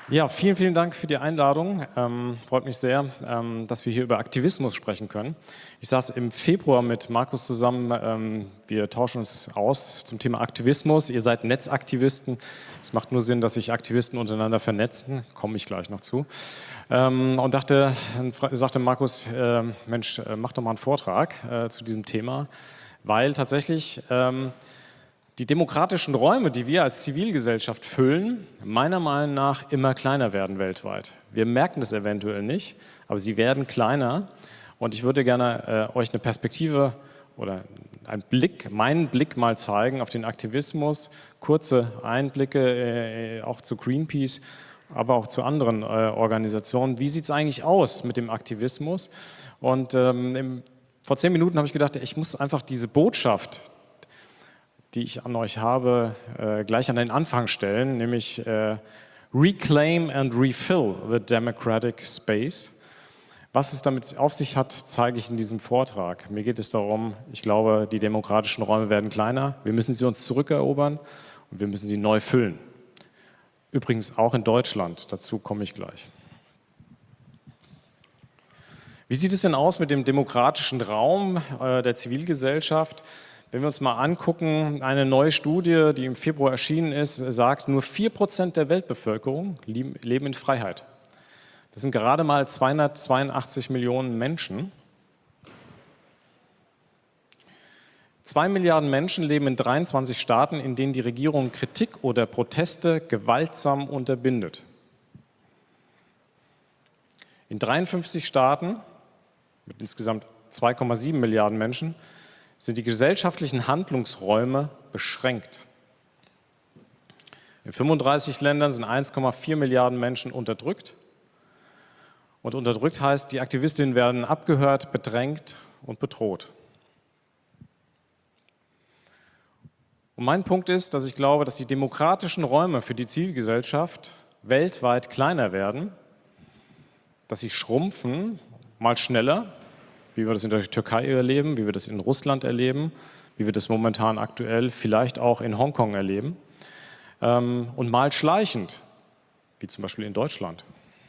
Ja, vielen, vielen Dank für die Einladung. Freut mich sehr, dass wir hier über Aktivismus sprechen können. Ich saß im Februar mit Markus zusammen. Wir tauschen uns aus zum Thema Aktivismus. Ihr seid Netzaktivisten. Es macht nur Sinn, dass sich Aktivisten untereinander vernetzen. Komme ich gleich noch zu. Und sagte Markus, Mensch, mach doch mal einen Vortrag zu diesem Thema, weil tatsächlich die demokratischen Räume, die wir als Zivilgesellschaft füllen, meiner Meinung nach immer kleiner werden weltweit. Wir merken das eventuell nicht, aber sie werden kleiner. Und ich würde gerne euch eine Perspektive oder meinen Blick mal zeigen auf den Aktivismus, kurze Einblicke auch zu Greenpeace, aber auch zu anderen Organisationen. Wie sieht es eigentlich aus mit dem Aktivismus? Und vor 10 Minuten habe ich gedacht, ich muss einfach diese Botschaft, die ich an euch habe, gleich an den Anfang stellen, nämlich Reclaim and Refill the Democratic Space. Was es damit auf sich hat, zeige ich in diesem Vortrag. Mir geht es darum, ich glaube, die demokratischen Räume werden kleiner, wir müssen sie uns zurückerobern und wir müssen sie neu füllen. Übrigens auch in Deutschland, dazu komme ich gleich. Wie sieht es denn aus mit dem demokratischen Raum der Zivilgesellschaft? Wenn wir uns mal angucken, eine neue Studie, die im Februar erschienen ist, sagt, nur 4% der Weltbevölkerung leben in Freiheit. Das sind gerade mal 282 Millionen Menschen. 2 Milliarden Menschen leben in 23 Staaten, in denen die Regierung Kritik oder Proteste gewaltsam unterbindet. In 53 Staaten mit insgesamt 2,7 Milliarden Menschen sind die gesellschaftlichen Handlungsräume beschränkt. In 35 Ländern sind 1,4 Milliarden Menschen unterdrückt. Und unterdrückt heißt, die Aktivistinnen werden abgehört, bedrängt und bedroht. Und mein Punkt ist, dass ich glaube, dass die demokratischen Räume für die Zivilgesellschaft weltweit kleiner werden, dass sie schrumpfen, mal schneller, wie wir das in der Türkei erleben, wie wir das in Russland erleben, wie wir das momentan aktuell vielleicht auch in Hongkong erleben, und mal schleichend, wie zum Beispiel in Deutschland.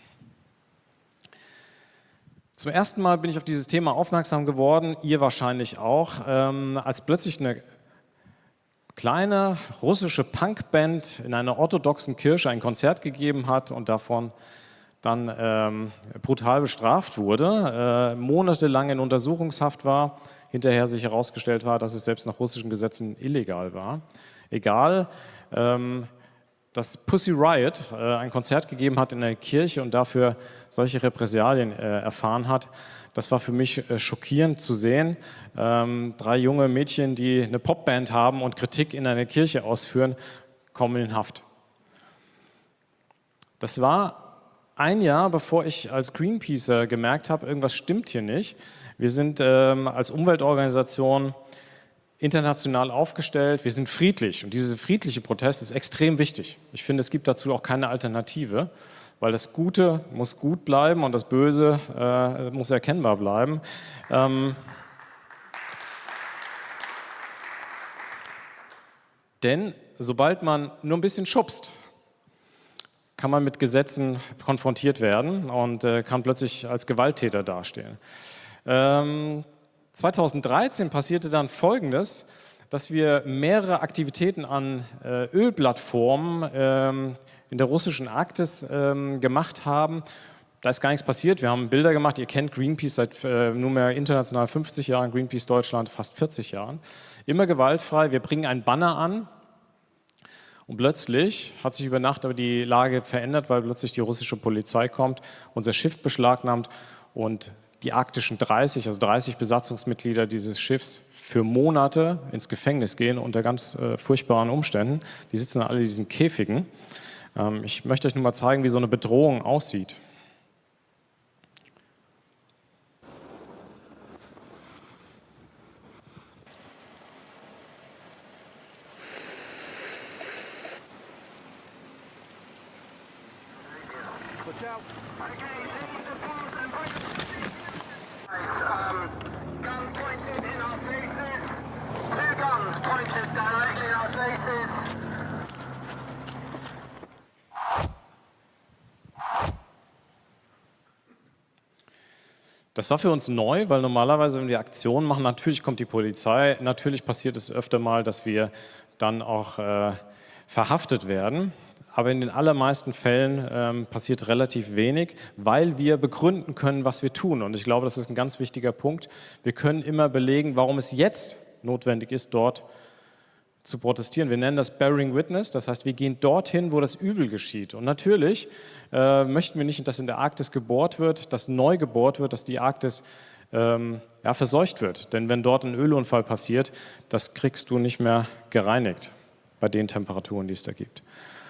Zum ersten Mal bin ich auf dieses Thema aufmerksam geworden, ihr wahrscheinlich auch, als plötzlich eine kleine russische Punkband in einer orthodoxen Kirche ein Konzert gegeben hat und davon dann brutal bestraft wurde, monatelang in Untersuchungshaft war, hinterher sich herausgestellt war, dass es selbst nach russischen Gesetzen illegal war. Egal, dass Pussy Riot ein Konzert gegeben hat in einer Kirche und dafür solche Repressalien erfahren hat, das war für mich schockierend zu sehen. 3 junge Mädchen, die eine Popband haben und Kritik in einer Kirche ausführen, kommen in Haft. Das war ein Jahr, bevor ich als Greenpeacer gemerkt habe, irgendwas stimmt hier nicht. Wir sind als Umweltorganisation international aufgestellt, wir sind friedlich und dieser friedliche Protest ist extrem wichtig. Ich finde, es gibt dazu auch keine Alternative, weil das Gute muss gut bleiben und das Böse muss erkennbar bleiben. Denn sobald man nur ein bisschen schubst, kann man mit Gesetzen konfrontiert werden und kann plötzlich als Gewalttäter dastehen. 2013 passierte dann Folgendes, dass wir mehrere Aktivitäten an Ölplattformen in der russischen Arktis gemacht haben. Da ist gar nichts passiert. Wir haben Bilder gemacht. Ihr kennt Greenpeace seit nunmehr international 50 Jahren, Greenpeace Deutschland fast 40 Jahren. Immer gewaltfrei. Wir bringen einen Banner an. Und plötzlich hat sich über Nacht aber die Lage verändert, weil plötzlich die russische Polizei kommt, unser Schiff beschlagnahmt und die arktischen 30, also 30 Besatzungsmitglieder dieses Schiffs für Monate ins Gefängnis gehen unter ganz furchtbaren Umständen. Die sitzen alle in diesen Käfigen. Ich möchte euch nur mal zeigen, wie so eine Bedrohung aussieht. Das war für uns neu, weil normalerweise, wenn wir Aktionen machen, natürlich kommt die Polizei, natürlich passiert es öfter mal, dass wir dann auch verhaftet werden. Aber in den allermeisten Fällen passiert relativ wenig, weil wir begründen können, was wir tun. Und ich glaube, das ist ein ganz wichtiger Punkt. Wir können immer belegen, warum es jetzt notwendig ist, dort zu protestieren. Wir nennen das Bearing Witness, das heißt, wir gehen dorthin, wo das Übel geschieht. Und natürlich möchten wir nicht, dass in der Arktis gebohrt wird, dass neu gebohrt wird, dass die Arktis verseucht wird. Denn wenn dort ein Ölunfall passiert, das kriegst du nicht mehr gereinigt bei den Temperaturen, die es da gibt.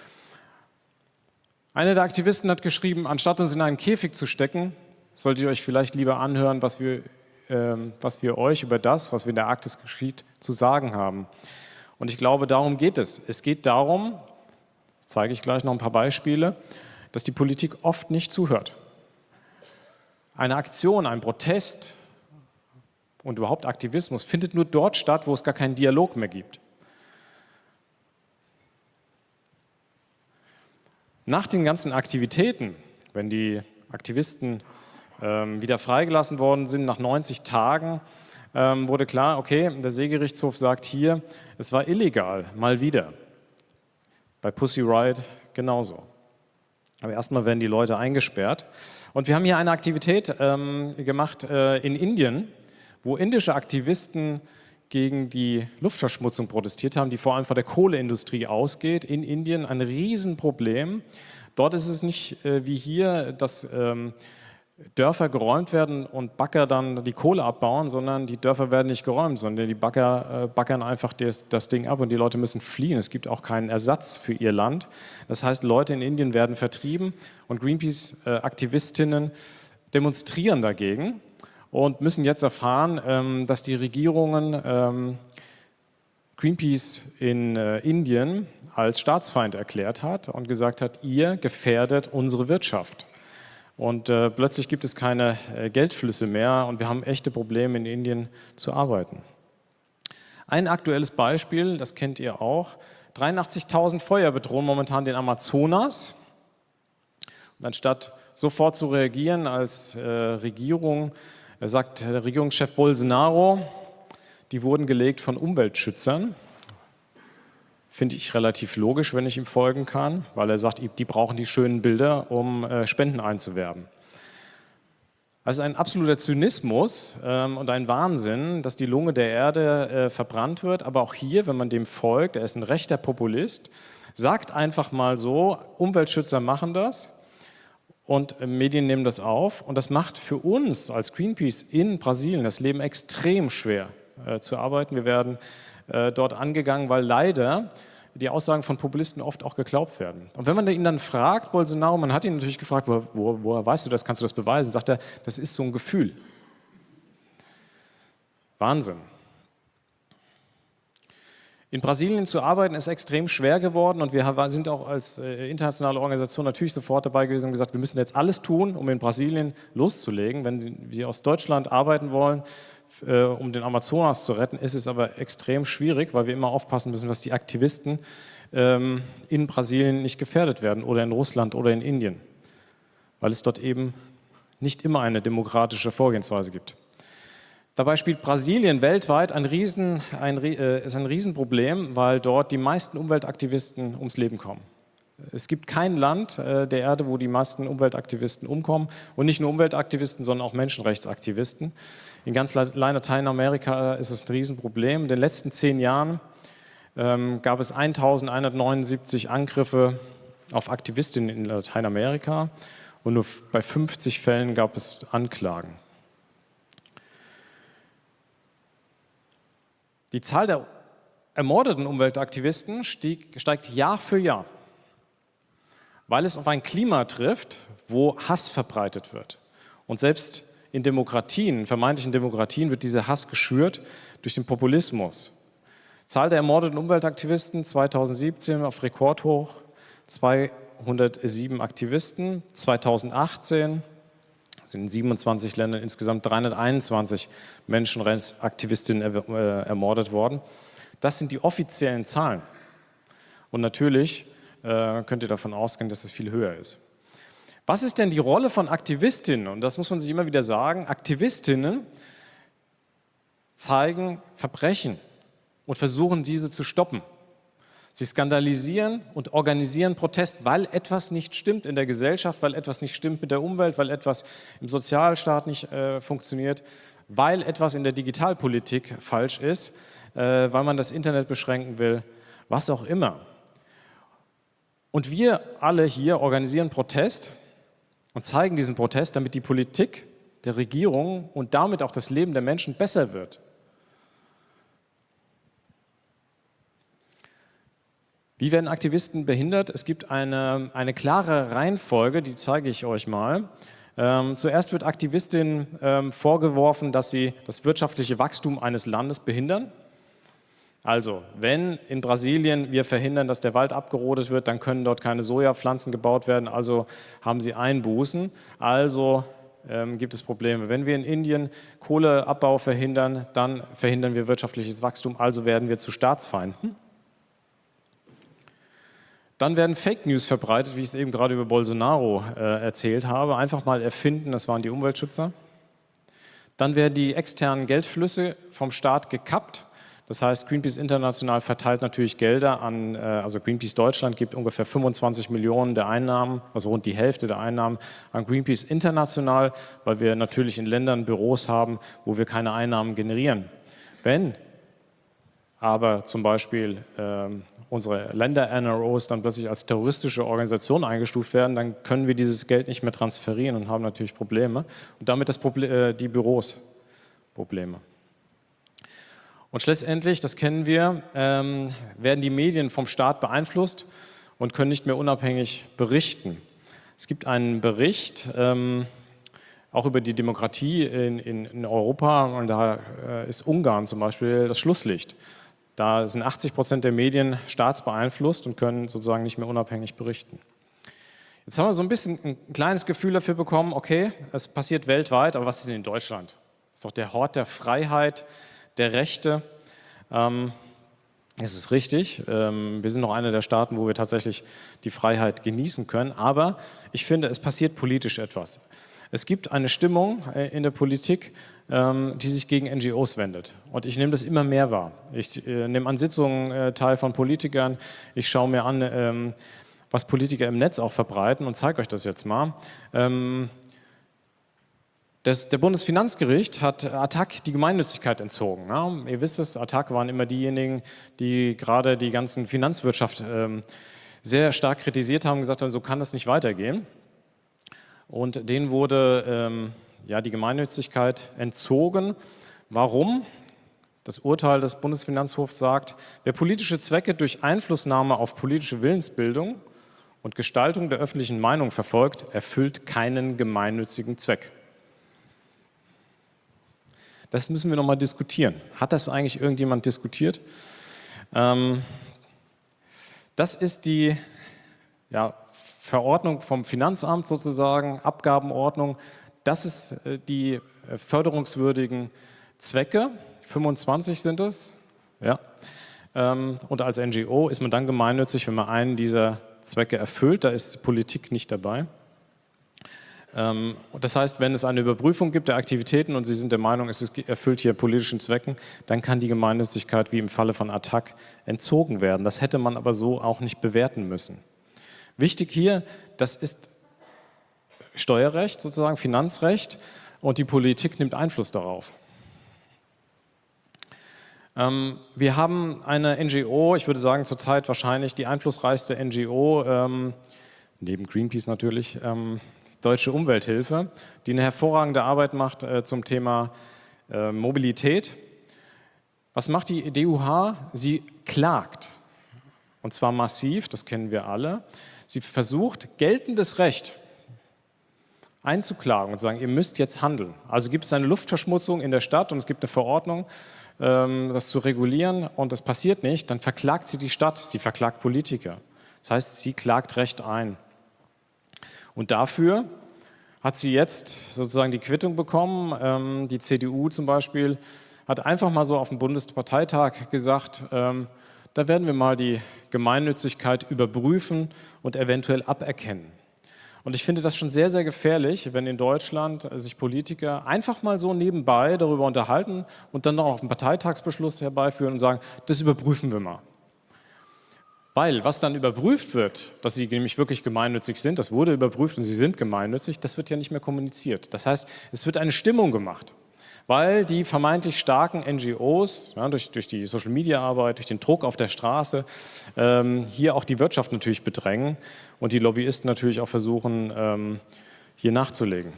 Einer der Aktivisten hat geschrieben, anstatt uns in einen Käfig zu stecken, solltet ihr euch vielleicht lieber anhören, was wir euch über das, was in der Arktis geschieht, zu sagen haben. Und ich glaube, darum geht es. Es geht darum, das zeige ich gleich noch ein paar Beispiele, dass die Politik oft nicht zuhört. Eine Aktion, ein Protest und überhaupt Aktivismus findet nur dort statt, wo es gar keinen Dialog mehr gibt. Nach den ganzen Aktivitäten, wenn die Aktivisten wieder freigelassen worden sind, nach 90 Tagen, wurde klar, okay, der Seegerichtshof sagt hier, es war illegal, mal wieder. Bei Pussy Riot genauso. Aber erstmal werden die Leute eingesperrt. Und wir haben hier eine Aktivität gemacht in Indien, wo indische Aktivisten gegen die Luftverschmutzung protestiert haben, die vor allem von der Kohleindustrie ausgeht. In Indien ein Riesenproblem. Dort ist es nicht wie hier, dass Dörfer geräumt werden und Bagger dann die Kohle abbauen, sondern die Dörfer werden nicht geräumt, sondern die Bagger baggern einfach das Ding ab und die Leute müssen fliehen. Es gibt auch keinen Ersatz für ihr Land. Das heißt, Leute in Indien werden vertrieben und Greenpeace-Aktivistinnen demonstrieren dagegen und müssen jetzt erfahren, dass die Regierungen Greenpeace in Indien als Staatsfeind erklärt hat und gesagt hat, ihr gefährdet unsere Wirtschaft. Und plötzlich gibt es keine Geldflüsse mehr und wir haben echte Probleme in Indien zu arbeiten. Ein aktuelles Beispiel, das kennt ihr auch, 83.000 Feuer bedrohen momentan den Amazonas. Und anstatt sofort zu reagieren als Regierung, sagt der Regierungschef Bolsonaro, die wurden gelegt von Umweltschützern. Finde ich relativ logisch, wenn ich ihm folgen kann, weil er sagt, die brauchen die schönen Bilder, um Spenden einzuwerben. Also ein absoluter Zynismus und ein Wahnsinn, dass die Lunge der Erde verbrannt wird. Aber auch hier, wenn man dem folgt, er ist ein rechter Populist, sagt einfach mal so, Umweltschützer machen das und Medien nehmen das auf. Und das macht für uns als Greenpeace in Brasilien das Leben extrem schwer zu arbeiten. Wir werden dort angegangen, weil leider die Aussagen von Populisten oft auch geglaubt werden. Und wenn man ihn dann fragt, Bolsonaro, man hat ihn natürlich gefragt, woher weißt du das, kannst du das beweisen? Sagt er, das ist so ein Gefühl. Wahnsinn. In Brasilien zu arbeiten ist extrem schwer geworden und wir sind auch als internationale Organisation natürlich sofort dabei gewesen und gesagt, wir müssen jetzt alles tun, um in Brasilien loszulegen. Wenn Sie aus Deutschland arbeiten wollen, um den Amazonas zu retten, ist es aber extrem schwierig, weil wir immer aufpassen müssen, dass die Aktivisten in Brasilien nicht gefährdet werden oder in Russland oder in Indien, weil es dort eben nicht immer eine demokratische Vorgehensweise gibt. Dabei spielt Brasilien weltweit ist ein Riesenproblem, weil dort die meisten Umweltaktivisten ums Leben kommen. Es gibt kein Land der Erde, wo die meisten Umweltaktivisten umkommen. Und nicht nur Umweltaktivisten, sondern auch Menschenrechtsaktivisten. In ganz Lateinamerika ist es ein Riesenproblem. In den letzten 10 Jahren gab es 1.179 Angriffe auf Aktivistinnen in Lateinamerika und nur bei 50 Fällen gab es Anklagen. Die Zahl der ermordeten Umweltaktivisten steigt Jahr für Jahr, weil es auf ein Klima trifft, wo Hass verbreitet wird. Und selbst in Demokratien, vermeintlichen Demokratien, wird dieser Hass geschürt durch den Populismus. Zahl der ermordeten Umweltaktivisten 2017 auf Rekordhoch, 207 Aktivisten. 2018 sind in 27 Ländern insgesamt 321 Menschenrechtsaktivistinnen ermordet worden. Das sind die offiziellen Zahlen. Und natürlich könnt ihr davon ausgehen, dass es viel höher ist. Was ist denn die Rolle von Aktivistinnen? Und das muss man sich immer wieder sagen. Aktivistinnen zeigen Verbrechen und versuchen, diese zu stoppen. Sie skandalisieren und organisieren Protest, weil etwas nicht stimmt in der Gesellschaft, weil etwas nicht stimmt mit der Umwelt, weil etwas im Sozialstaat nicht funktioniert, weil etwas in der Digitalpolitik falsch ist, weil man das Internet beschränken will, was auch immer. Und wir alle hier organisieren Protest und zeigen diesen Protest, damit die Politik der Regierung und damit auch das Leben der Menschen besser wird. Wie werden Aktivisten behindert? Es gibt eine klare Reihenfolge, die zeige ich euch mal. Zuerst wird Aktivistinnen vorgeworfen, dass sie das wirtschaftliche Wachstum eines Landes behindern. Also, wenn in Brasilien wir verhindern, dass der Wald abgerodet wird, dann können dort keine Sojapflanzen gebaut werden, also haben sie Einbußen, also gibt es Probleme. Wenn wir in Indien Kohleabbau verhindern, dann verhindern wir wirtschaftliches Wachstum, also werden wir zu Staatsfeinden. Dann werden Fake News verbreitet, wie ich es eben gerade über Bolsonaro erzählt habe. Einfach mal erfinden, das waren die Umweltschützer. Dann werden die externen Geldflüsse vom Staat gekappt. Das heißt, Greenpeace International verteilt natürlich Gelder an, also Greenpeace Deutschland gibt ungefähr 25 Millionen der Einnahmen, also rund die Hälfte der Einnahmen an Greenpeace International, weil wir natürlich in Ländern Büros haben, wo wir keine Einnahmen generieren. Wenn aber zum Beispiel unsere Länder-NROs dann plötzlich als terroristische Organisation eingestuft werden, dann können wir dieses Geld nicht mehr transferieren und haben natürlich Probleme. Und damit die Büros Probleme. Und schlussendlich, das kennen wir, werden die Medien vom Staat beeinflusst und können nicht mehr unabhängig berichten. Es gibt einen Bericht, auch über die Demokratie in Europa, und da ist Ungarn zum Beispiel das Schlusslicht. Da sind 80% der Medien staatsbeeinflusst und können sozusagen nicht mehr unabhängig berichten. Jetzt haben wir so ein bisschen ein kleines Gefühl dafür bekommen, okay, es passiert weltweit, aber was ist denn in Deutschland? Das ist doch der Hort der Freiheit, der Rechte. Es ist richtig, wir sind noch einer der Staaten, wo wir tatsächlich die Freiheit genießen können, aber ich finde, es passiert politisch etwas. Es gibt eine Stimmung in der Politik, die sich gegen NGOs wendet. Und ich nehme das immer mehr wahr. Ich nehme an Sitzungen teil von Politikern, ich schaue mir an, was Politiker im Netz auch verbreiten und zeige euch das jetzt mal. Der Bundesfinanzgericht hat ATTAC die Gemeinnützigkeit entzogen. Ne? Ihr wisst es, ATTAC waren immer diejenigen, die gerade die ganzen Finanzwirtschaft sehr stark kritisiert haben und gesagt haben, so kann das nicht weitergehen. Und denen wurde die Gemeinnützigkeit entzogen. Warum? Das Urteil des Bundesfinanzhofs sagt, wer politische Zwecke durch Einflussnahme auf politische Willensbildung und Gestaltung der öffentlichen Meinung verfolgt, erfüllt keinen gemeinnützigen Zweck. Das müssen wir nochmal diskutieren. Hat das eigentlich irgendjemand diskutiert? Das ist die Verordnung vom Finanzamt sozusagen, Abgabenordnung. Das ist die förderungswürdigen Zwecke, 25 sind es. Ja. Und als NGO ist man dann gemeinnützig, wenn man einen dieser Zwecke erfüllt. Da ist die Politik nicht dabei. Das heißt, wenn es eine Überprüfung gibt der Aktivitäten und Sie sind der Meinung, es erfüllt hier politischen Zwecken, dann kann die Gemeinnützigkeit wie im Falle von ATTAC entzogen werden. Das hätte man aber so auch nicht bewerten müssen. Wichtig hier, das ist Steuerrecht, sozusagen Finanzrecht, und die Politik nimmt Einfluss darauf. Wir haben eine NGO, ich würde sagen zurzeit wahrscheinlich die einflussreichste NGO, neben Greenpeace natürlich, Deutsche Umwelthilfe, die eine hervorragende Arbeit macht zum Thema Mobilität. Was macht die DUH? Sie klagt, und zwar massiv, das kennen wir alle. Sie versucht, geltendes Recht einzuklagen und zu sagen, ihr müsst jetzt handeln. Also gibt es eine Luftverschmutzung in der Stadt und es gibt eine Verordnung, das zu regulieren, und das passiert nicht, dann verklagt sie die Stadt, sie verklagt Politiker. Das heißt, sie klagt Recht ein. Und dafür hat sie jetzt sozusagen die Quittung bekommen. Die CDU zum Beispiel hat einfach mal so auf dem Bundesparteitag gesagt, da werden wir mal die Gemeinnützigkeit überprüfen und eventuell aberkennen. Und ich finde das schon sehr, sehr gefährlich, wenn in Deutschland sich Politiker einfach mal so nebenbei darüber unterhalten und dann noch auf einen Parteitagsbeschluss herbeiführen und sagen, das überprüfen wir mal. Weil was dann überprüft wird, dass sie nämlich wirklich gemeinnützig sind, das wurde überprüft und sie sind gemeinnützig, das wird ja nicht mehr kommuniziert. Das heißt, es wird eine Stimmung gemacht, weil die vermeintlich starken NGOs, ja, durch die Social-Media-Arbeit, durch den Druck auf der Straße, hier auch die Wirtschaft natürlich bedrängen und die Lobbyisten natürlich auch versuchen, hier nachzulegen.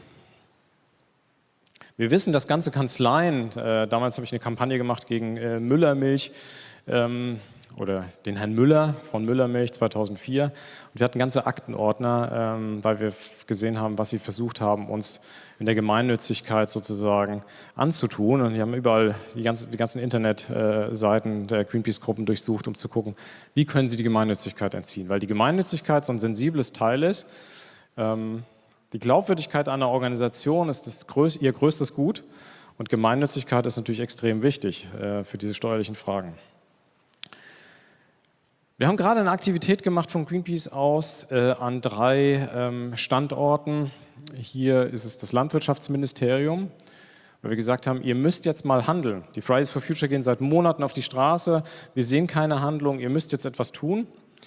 Wir wissen, dass ganze Kanzleien, damals habe ich eine Kampagne gemacht gegen Müllermilch, oder den Herrn Müller von Müllermilch 2004. Und wir hatten ganze Aktenordner, weil wir gesehen haben, was sie versucht haben, uns in der Gemeinnützigkeit sozusagen anzutun. Und wir haben überall die ganzen Internetseiten der Greenpeace-Gruppen durchsucht, um zu gucken, wie können sie die Gemeinnützigkeit entziehen. Weil die Gemeinnützigkeit so ein sensibles Teil ist. Die Glaubwürdigkeit einer Organisation ist ihr größtes Gut. Und Gemeinnützigkeit ist natürlich extrem wichtig für diese steuerlichen Fragen. Wir haben gerade eine Aktivität gemacht von Greenpeace aus an 3 Standorten. Hier ist es das Landwirtschaftsministerium, weil wir gesagt haben, ihr müsst jetzt mal handeln. Die Fridays for Future gehen seit Monaten auf die Straße, wir sehen keine Handlung, ihr müsst jetzt etwas tun.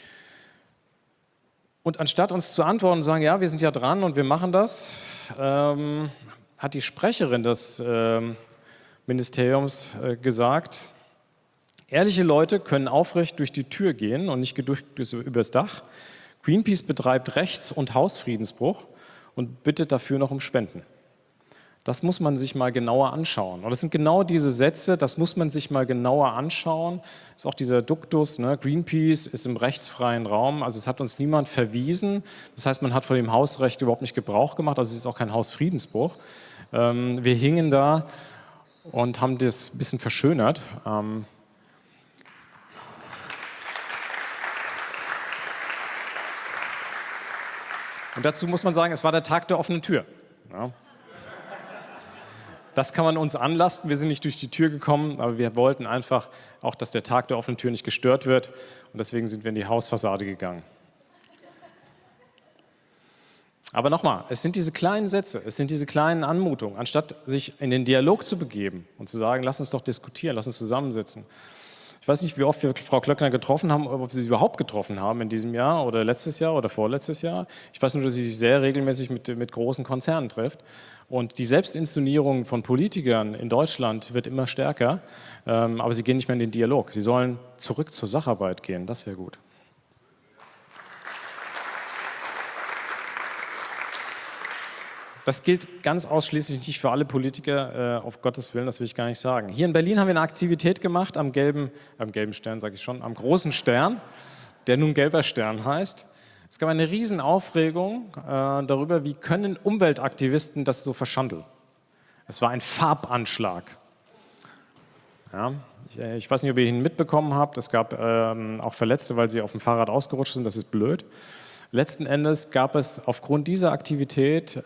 Und anstatt uns zu antworten und zu sagen, ja, wir sind ja dran und wir machen das, hat die Sprecherin des Ministeriums gesagt, ehrliche Leute können aufrecht durch die Tür gehen und nicht übers Dach. Greenpeace betreibt Rechts- und Hausfriedensbruch und bittet dafür noch um Spenden. Das muss man sich mal genauer anschauen. Und das sind genau diese Sätze, das muss man sich mal genauer anschauen. Das ist auch dieser Duktus, ne? Greenpeace ist im rechtsfreien Raum, also es hat uns niemand verwiesen. Das heißt, man hat von dem Hausrecht überhaupt nicht Gebrauch gemacht, also es ist auch kein Hausfriedensbruch. Wir hingen da und haben das ein bisschen verschönert. Und dazu muss man sagen, es war der Tag der offenen Tür. Ja. Das kann man uns anlasten, wir sind nicht durch die Tür gekommen, aber wir wollten einfach auch, dass der Tag der offenen Tür nicht gestört wird und deswegen sind wir in die Hausfassade gegangen. Aber nochmal, es sind diese kleinen Sätze, es sind diese kleinen Anmutungen, anstatt sich in den Dialog zu begeben und zu sagen, lass uns doch diskutieren, lass uns zusammensitzen. Ich weiß nicht, wie oft wir Frau Klöckner getroffen haben, ob wir sie überhaupt getroffen haben in diesem Jahr oder letztes Jahr oder vorletztes Jahr. Ich weiß nur, dass sie sich sehr regelmäßig mit großen Konzernen trifft. Und die Selbstinszenierung von Politikern in Deutschland wird immer stärker, aber sie gehen nicht mehr in den Dialog. Sie sollen zurück zur Sacharbeit gehen, das wäre gut. Das gilt ganz ausschließlich nicht für alle Politiker, auf Gottes Willen, das will ich gar nicht sagen. Hier in Berlin haben wir eine Aktivität gemacht am gelben Stern, sage ich schon, am großen Stern, der nun gelber Stern heißt. Es gab eine Riesenaufregung darüber, wie können Umweltaktivisten das so verschandeln. Es war ein Farbanschlag. Ja, ich weiß nicht, ob ihr ihn mitbekommen habt, es gab auch Verletzte, weil sie auf dem Fahrrad ausgerutscht sind, das ist blöd. Letzten Endes gab es aufgrund dieser Aktivität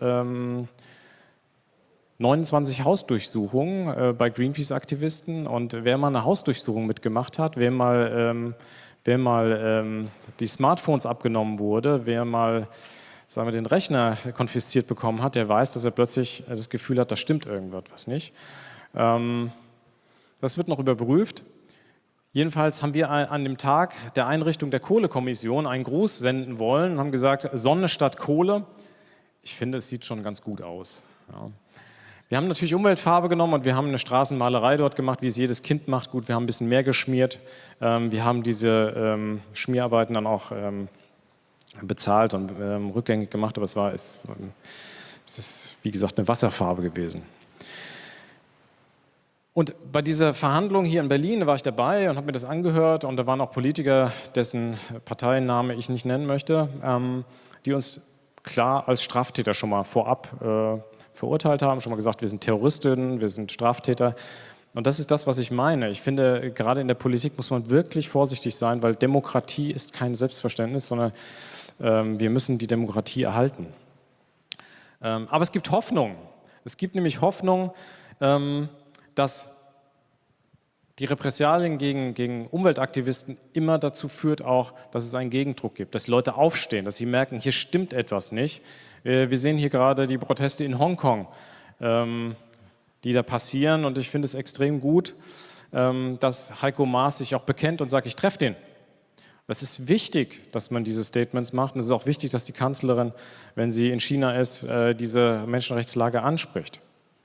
29 Hausdurchsuchungen bei Greenpeace-Aktivisten und wer mal eine Hausdurchsuchung mitgemacht hat, wer mal die Smartphones abgenommen wurde, wer mal sagen wir, den Rechner konfisziert bekommen hat, der weiß, dass er plötzlich das Gefühl hat, da stimmt irgendwas nicht. Das wird noch überprüft. Jedenfalls haben wir an dem Tag der Einrichtung der Kohlekommission einen Gruß senden wollen und haben gesagt, Sonne statt Kohle. Ich finde, es sieht schon ganz gut aus. Ja. Wir haben natürlich Umweltfarbe genommen und wir haben eine Straßenmalerei dort gemacht, wie es jedes Kind macht. Gut, wir haben ein bisschen mehr geschmiert. Wir haben diese Schmierarbeiten dann auch bezahlt und rückgängig gemacht, aber es ist, wie gesagt, eine Wasserfarbe gewesen. Und bei dieser Verhandlung hier in Berlin, da war ich dabei und habe mir das angehört und da waren auch Politiker, dessen Parteiname ich nicht nennen möchte, die uns klar als Straftäter schon mal vorab verurteilt haben, schon mal gesagt, wir sind Terroristinnen, wir sind Straftäter. Und das ist das, was ich meine. Ich finde, gerade in der Politik muss man wirklich vorsichtig sein, weil Demokratie ist kein Selbstverständnis, sondern wir müssen die Demokratie erhalten. Aber es gibt Hoffnung. Es gibt nämlich Hoffnung, dass die Repressalien gegen Umweltaktivisten immer dazu führt auch, dass es einen Gegendruck gibt, dass Leute aufstehen, dass sie merken, hier stimmt etwas nicht. Wir sehen hier gerade die Proteste in Hongkong, die da passieren, und ich finde es extrem gut, dass Heiko Maas sich auch bekennt und sagt, ich treffe den. Es ist wichtig, dass man diese Statements macht, und es ist auch wichtig, dass die Kanzlerin, wenn sie in China ist, diese Menschenrechtslage anspricht.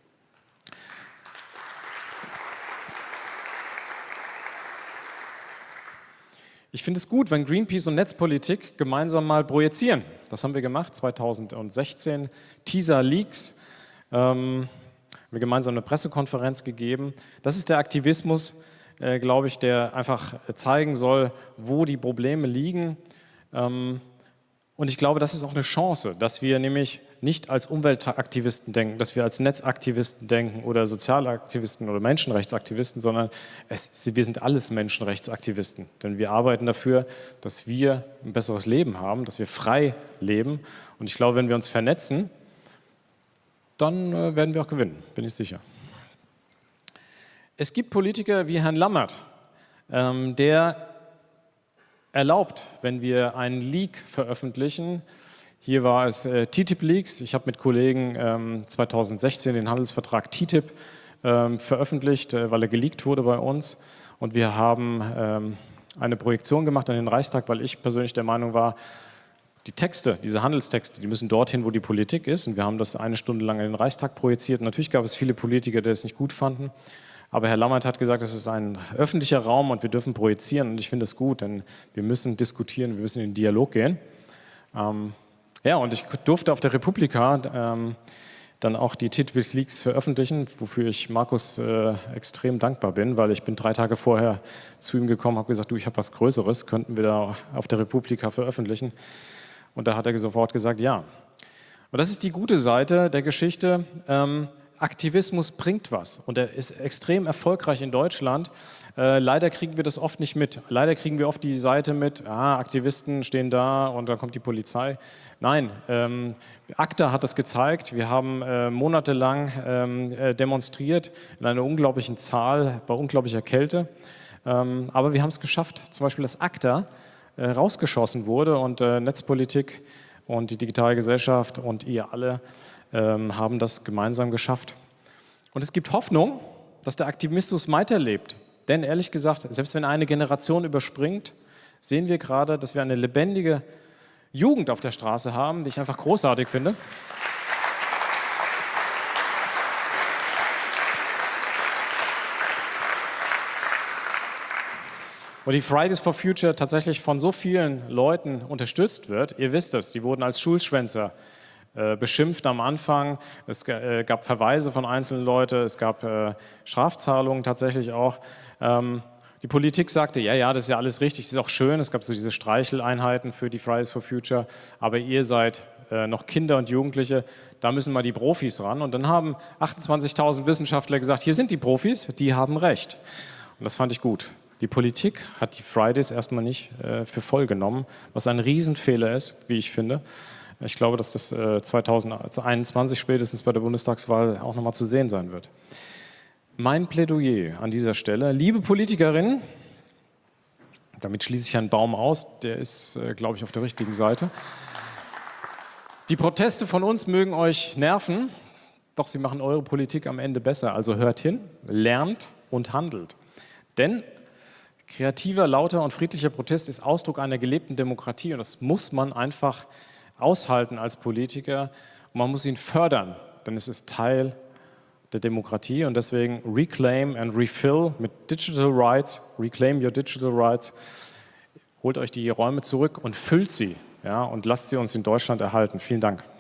Ich finde es gut, wenn Greenpeace und Netzpolitik gemeinsam mal projizieren. Das haben wir gemacht 2016. Teaser Leaks, haben wir gemeinsam eine Pressekonferenz gegeben. Das ist der Aktivismus, glaube ich, der einfach zeigen soll, wo die Probleme liegen. Und ich glaube, das ist auch eine Chance, dass wir nämlich nicht als Umweltaktivisten denken, dass wir als Netzaktivisten denken oder Sozialaktivisten oder Menschenrechtsaktivisten, sondern wir sind alles Menschenrechtsaktivisten. Denn wir arbeiten dafür, dass wir ein besseres Leben haben, dass wir frei leben. Und ich glaube, wenn wir uns vernetzen, dann werden wir auch gewinnen, bin ich sicher. Es gibt Politiker wie Herrn Lammert, der erlaubt, wenn wir einen Leak veröffentlichen. Hier war es TTIP-Leaks. Ich habe mit Kollegen 2016 den Handelsvertrag TTIP veröffentlicht, weil er geleakt wurde bei uns. Und wir haben eine Projektion gemacht an den Reichstag, weil ich persönlich der Meinung war, die Texte, diese Handelstexte, die müssen dorthin, wo die Politik ist. Und wir haben das eine Stunde lang in den Reichstag projiziert. Und natürlich gab es viele Politiker, die es nicht gut fanden. Aber Herr Lammert hat gesagt, es ist ein öffentlicher Raum und wir dürfen projizieren. Und ich finde es gut, denn wir müssen diskutieren, wir müssen in den Dialog gehen. Ja, und ich durfte auf der Republika dann auch die TTIP-Leaks veröffentlichen, wofür ich Markus extrem dankbar bin, weil ich bin 3 Tage vorher zu ihm gekommen, habe gesagt, du, ich habe was Größeres, könnten wir da auf der Republika veröffentlichen? Und da hat er sofort gesagt, ja. Und das ist die gute Seite der Geschichte. Aktivismus bringt was und er ist extrem erfolgreich in Deutschland. Leider kriegen wir das oft nicht mit. Leider kriegen wir oft die Seite mit, Aktivisten stehen da und dann kommt die Polizei. Nein, ACTA hat das gezeigt. Wir haben monatelang demonstriert in einer unglaublichen Zahl, bei unglaublicher Kälte. Aber wir haben es geschafft, zum Beispiel, dass ACTA rausgeschossen wurde und Netzpolitik und die digitale Gesellschaft und ihr alle haben das gemeinsam geschafft. Und es gibt Hoffnung, dass der Aktivismus weiterlebt. Denn ehrlich gesagt, selbst wenn eine Generation überspringt, sehen wir gerade, dass wir eine lebendige Jugend auf der Straße haben, die ich einfach großartig finde. Und die Fridays for Future tatsächlich von so vielen Leuten unterstützt wird. Ihr wisst es, sie wurden als Schulschwänzer beschimpft am Anfang. Es gab Verweise von einzelnen Leuten, es gab Strafzahlungen tatsächlich auch. Die Politik sagte, ja, das ist ja alles richtig, das ist auch schön. Es gab so diese Streicheleinheiten für die Fridays for Future, aber ihr seid noch Kinder und Jugendliche, da müssen mal die Profis ran. Und dann haben 28.000 Wissenschaftler gesagt, hier sind die Profis, die haben recht. Und das fand ich gut. Die Politik hat die Fridays erstmal nicht für voll genommen, was ein Riesenfehler ist, wie ich finde. Ich glaube, dass das 2021 spätestens bei der Bundestagswahl auch nochmal zu sehen sein wird. Mein Plädoyer an dieser Stelle, liebe Politikerinnen, damit schließe ich Herrn Baum aus, der ist, glaube ich, auf der richtigen Seite. Die Proteste von uns mögen euch nerven, doch sie machen eure Politik am Ende besser. Also hört hin, lernt und handelt. Denn kreativer, lauter und friedlicher Protest ist Ausdruck einer gelebten Demokratie und das muss man einfach aushalten als Politiker und man muss ihn fördern, denn es ist Teil der Demokratie und deswegen reclaim and refill mit Digital Rights, reclaim your digital rights, holt euch die Räume zurück und füllt sie, ja, und lasst sie uns in Deutschland erhalten. Vielen Dank.